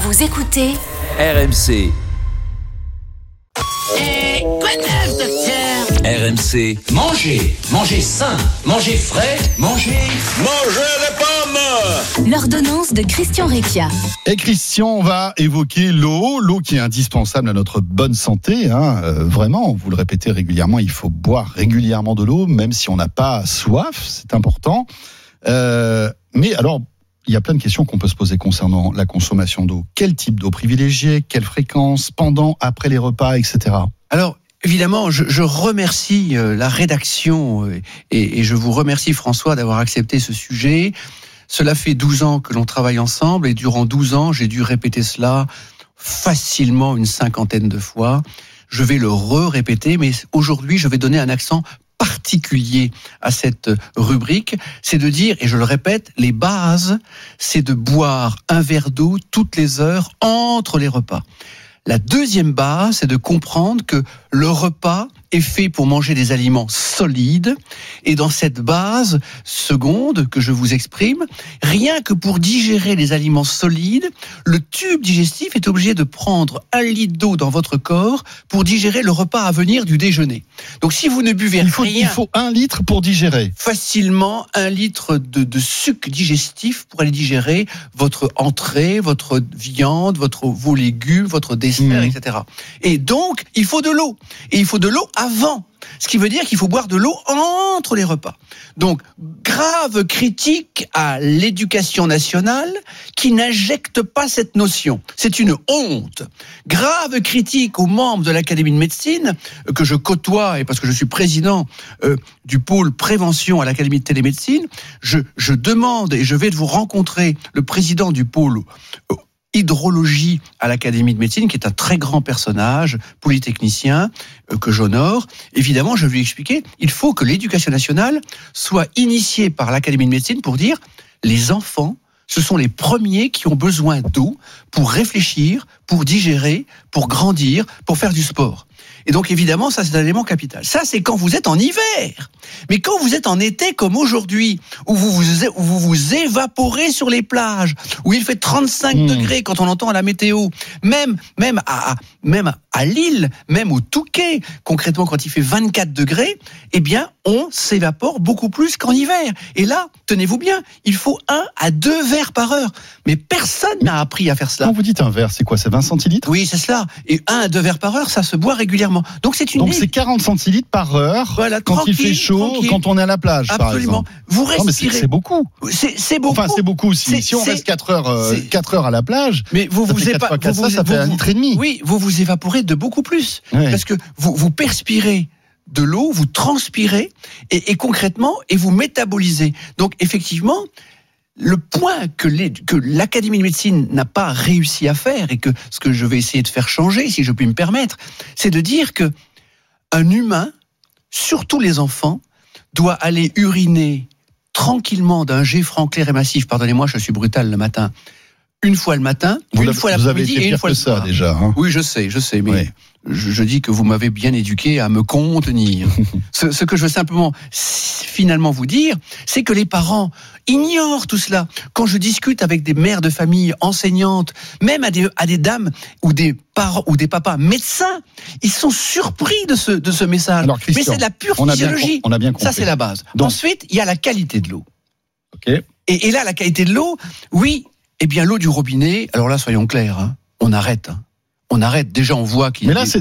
Vous écoutez RMC. Quoi de neuf, docteur? RMC. Mangez sain, mangez frais, mangez les pommes. l'ordonnance de Christian Réquia. Et Christian, on va évoquer l'eau qui est indispensable à notre bonne santé. Vraiment, vous le répétez régulièrement, il faut boire régulièrement de l'eau, même si on n'a pas soif, c'est important. Mais alors, il y a plein de questions qu'on peut se poser concernant la consommation d'eau. Quel type d'eau privilégier? Quelle fréquence? Pendant, après les repas, etc. Alors, évidemment, je remercie la rédaction et je vous remercie, François, d'avoir accepté ce sujet. Cela fait 12 ans que l'on travaille ensemble et durant 12 ans, j'ai dû répéter cela facilement une 50aine de fois. Je vais le répéter, mais aujourd'hui, je vais donner un accent particulier à cette rubrique, c'est de dire, et je le répète, les bases, c'est de boire un verre d'eau toutes les heures entre les repas. La deuxième base, c'est de comprendre que le repas est fait pour manger des aliments solides. Et dans cette base seconde que je vous exprime, rien que pour digérer les aliments solides, le tube digestif est obligé de prendre 1 litre d'eau dans votre corps pour digérer le repas à venir du déjeuner. Donc si vous ne buvez rien... Il faut 1 litre pour digérer. Facilement 1 litre de suc digestif pour aller digérer votre entrée, votre viande, vos légumes, votre dessert, etc. Et donc, il faut de l'eau. Et il faut de l'eau avant. Ce qui veut dire qu'il faut boire de l'eau entre les repas. Donc, grave critique à l'éducation nationale qui n'injecte pas cette notion. C'est une honte. Grave critique aux membres de l'Académie de médecine, que je côtoie, et parce que je suis président du pôle prévention à l'Académie de télémédecine, je demande, et je vais vous rencontrer le président du pôle hydrologie à l'Académie de médecine, qui est un très grand personnage, polytechnicien, que j'honore. Évidemment, je vais lui expliquer, il faut que l'éducation nationale soit initiée par l'Académie de médecine pour dire, les enfants, ce sont les premiers qui ont besoin d'eau pour réfléchir, pour digérer, pour grandir, pour faire du sport. Et donc, évidemment, ça, c'est un élément capital. Ça, c'est quand vous êtes en hiver. Mais quand vous êtes en été, comme aujourd'hui, où vous vous évaporez sur les plages, où il fait 35 degrés quand on entend la météo, même à Lille, même au Touquet, concrètement, quand il fait 24 degrés, eh bien, on s'évapore beaucoup plus qu'en hiver. Et là, tenez-vous bien, il faut 1 à 2 verres par heure. Mais personne n'a appris à faire cela. Quand vous dites un verre, c'est quoi? C'est 20 centilitres? Oui, c'est cela. Et 1 à 2 verres par heure, ça se boit régulièrement. Donc c'est 40 centilitres par heure, voilà, quand il fait chaud, quand on est à la plage, absolument, par exemple. Vous respirez. Non, mais c'est beaucoup. C'est beaucoup. Enfin, c'est beaucoup. Si on reste 4 heures à la plage, mais ça fait 1,5 litre. Oui, vous évaporez de beaucoup plus. Ouais. Parce que vous perspirez de l'eau, vous transpirez, et concrètement, et vous métabolisez. Donc, effectivement, le point que l'Académie de médecine n'a pas réussi à faire, et que ce que je vais essayer de faire changer, si je puis me permettre, c'est de dire que un humain, surtout les enfants, doit aller uriner tranquillement d'un jet franc clair et massif. Pardonnez-moi, je suis brutal le matin. Une fois le matin, une fois l'après-midi et une fois le soir. Ça déjà. Oui, je sais, mais oui. Je dis que vous m'avez bien éduqué à me contenir. Ce que je veux simplement finalement vous dire, c'est que les parents ignorent tout cela. Quand je discute avec des mères de famille, enseignantes, même à des dames ou des parents ou des papas médecins, ils sont surpris de ce message. Alors, Christian, mais c'est de la pure physiologie. On a bien compris. Ça, c'est la base. Donc, ensuite, il y a la qualité de l'eau. Okay. Et là, la qualité de l'eau, oui, eh bien, l'eau du robinet, alors là, soyons clairs, on arrête. On arrête. Déjà, on voit qu'il y a... Mais là,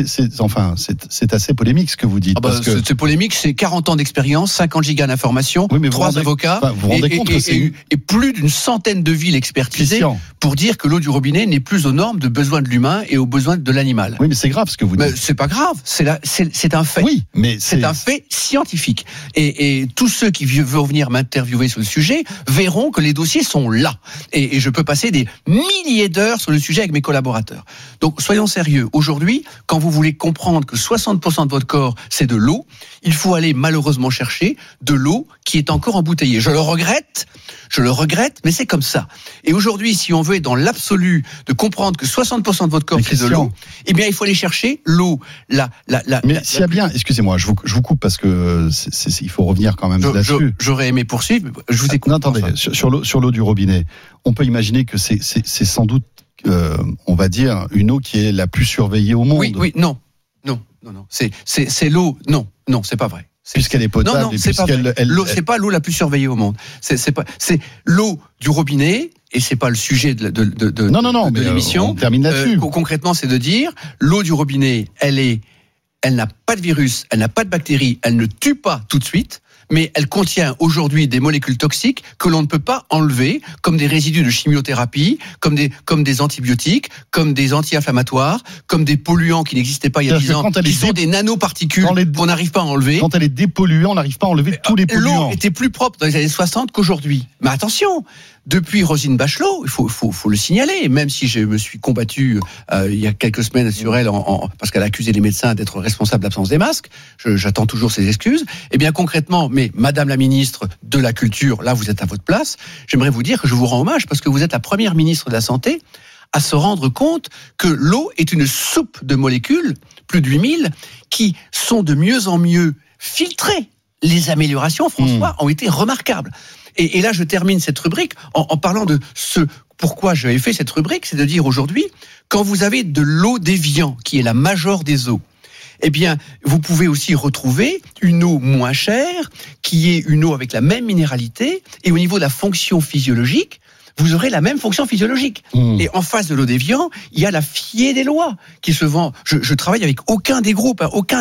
c'est assez polémique ce que vous dites. Parce que... C'est polémique, c'est 40 ans d'expérience, 50 gigas d'informations, 3 avocats, vous rendez compte et plus d'une centaine de villes expertisées pour dire que l'eau du robinet n'est plus aux normes de besoins de l'humain et aux besoins de l'animal. Oui, mais c'est grave ce que vous dites. Mais c'est pas grave, c'est un fait. Oui, mais c'est un fait scientifique. Et tous ceux qui veulent venir m'interviewer sur le sujet verront que les dossiers sont là. Et je peux passer des milliers d'heures sur le sujet avec mes collaborateurs. Donc, soyons sérieux. Aujourd'hui, quand vous voulez comprendre que 60% de votre corps, c'est de l'eau, il faut aller malheureusement chercher de l'eau qui est encore embouteillée. Je le regrette, mais c'est comme ça. Et aujourd'hui, si on veut être dans l'absolu de comprendre que 60% de votre corps, c'est de l'eau, eh bien, il faut aller chercher l'eau. Mais s'il y a bien, excusez-moi, je vous coupe parce que il faut revenir quand même là-dessus. J'aurais aimé poursuivre, mais je vous écoute. Non, attendez, sur l'eau du robinet, on peut imaginer que c'est sans doute on va dire, une eau qui est la plus surveillée au monde. Oui, non. C'est l'eau. Non, c'est pas vrai. Puisqu'elle est potable. Non, c'est pas vrai. L'eau, c'est pas l'eau la plus surveillée au monde. C'est l'eau du robinet, et c'est pas le sujet de l'émission. On termine là-dessus. Concrètement, c'est de dire, l'eau du robinet, elle n'a pas de virus, elle n'a pas de bactéries, elle ne tue pas tout de suite, mais elle contient aujourd'hui des molécules toxiques que l'on ne peut pas enlever, comme des résidus de chimiothérapie, comme des antibiotiques, comme des anti-inflammatoires, comme des polluants qui n'existaient pas il y a 10 ans, qui sont des nanoparticules qu'on n'arrive pas à enlever. Quand elle est dépolluée, on n'arrive pas à enlever tous les polluants. L'eau était plus propre dans les années 60 qu'aujourd'hui. Mais attention, depuis Roselyne Bachelot, il faut le signaler, même si je me suis combattu il y a quelques semaines sur elle parce qu'elle a accusé les médecins d'être responsables de l'absence des masques. J'attends toujours ses excuses. Eh bien concrètement, mais Madame la ministre de la Culture, là vous êtes à votre place, j'aimerais vous dire que je vous rends hommage parce que vous êtes la première ministre de la Santé à se rendre compte que l'eau est une soupe de molécules, plus de 8000, qui sont de mieux en mieux filtrées. Les améliorations, François, ont été remarquables. Et là, je termine cette rubrique en parlant de pourquoi j'avais fait cette rubrique, c'est de dire aujourd'hui, quand vous avez de l'eau d'Évian, qui est la majeure des eaux, eh bien, vous pouvez aussi retrouver une eau moins chère, qui est une eau avec la même minéralité, et au niveau de la fonction physiologique, vous aurez la même fonction physiologique. Et en face de l'eau d'Évian, il y a la Fier des Lois qui se vend. Je travaille avec aucun des groupes,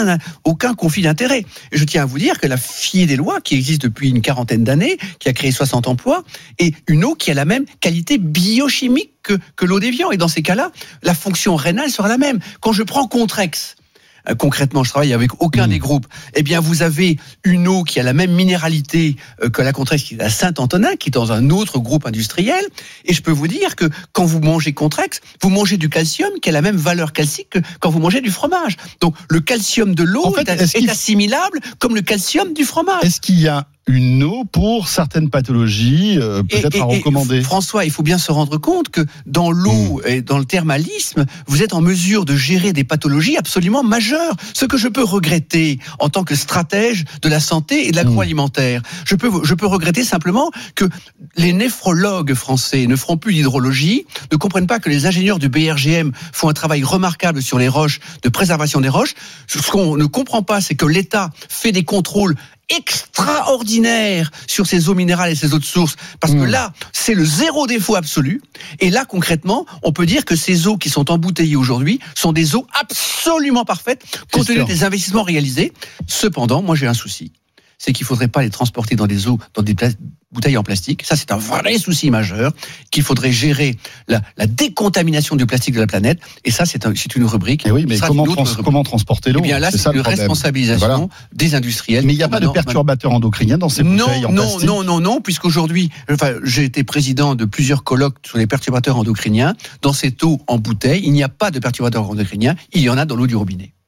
aucun conflit d'intérêt. Et je tiens à vous dire que la Fier des Lois, qui existe depuis une 40aine d'années, qui a créé 60 emplois, est une eau qui a la même qualité biochimique que l'eau d'Évian. Et dans ces cas-là, la fonction rénale sera la même. Quand je prends Contrex, concrètement, je travaille avec aucun des groupes. Eh bien, vous avez une eau qui a la même minéralité que la Contrex, qui est à Saint-Antonin, qui est dans un autre groupe industriel. Et je peux vous dire que quand vous mangez Contrex, vous mangez du calcium qui a la même valeur calcique que quand vous mangez du fromage. Donc, le calcium de l'eau est assimilable comme le calcium du fromage. Est-ce qu'il y a une eau pour certaines pathologies, peut-être à recommander? François, il faut bien se rendre compte que dans l'eau et dans le thermalisme, vous êtes en mesure de gérer des pathologies absolument majeures. Ce que je peux regretter en tant que stratège de la santé et de l'agroalimentaire, je peux regretter simplement que les néphrologues français ne feront plus d'hydrologie, ne comprennent pas que les ingénieurs du BRGM font un travail remarquable sur les roches, de préservation des roches. Ce qu'on ne comprend pas, c'est que l'État fait des contrôles extraordinaire sur ces eaux minérales et ces eaux de source, parce que là, c'est le zéro défaut absolu. Et là, concrètement, on peut dire que ces eaux qui sont embouteillées aujourd'hui sont des eaux absolument parfaites, compte tenu des investissements réalisés. Cependant, moi j'ai un souci, c'est qu'il ne faudrait pas les transporter dans des eaux, dans des bouteilles en plastique. Ça, c'est un vrai souci majeur, qu'il faudrait gérer la décontamination du plastique de la planète. Et ça, c'est une rubrique. Et oui, mais comment transporter l'eau? Eh bien là, c'est une responsabilisation des industriels. Mais il n'y a pas de perturbateurs endocriniens dans ces bouteilles en plastique? Non, puisqu'aujourd'hui, j'ai été président de plusieurs colloques sur les perturbateurs endocriniens. Dans cette eau en bouteille, il n'y a pas de perturbateurs endocriniens, il y en a dans l'eau du robinet.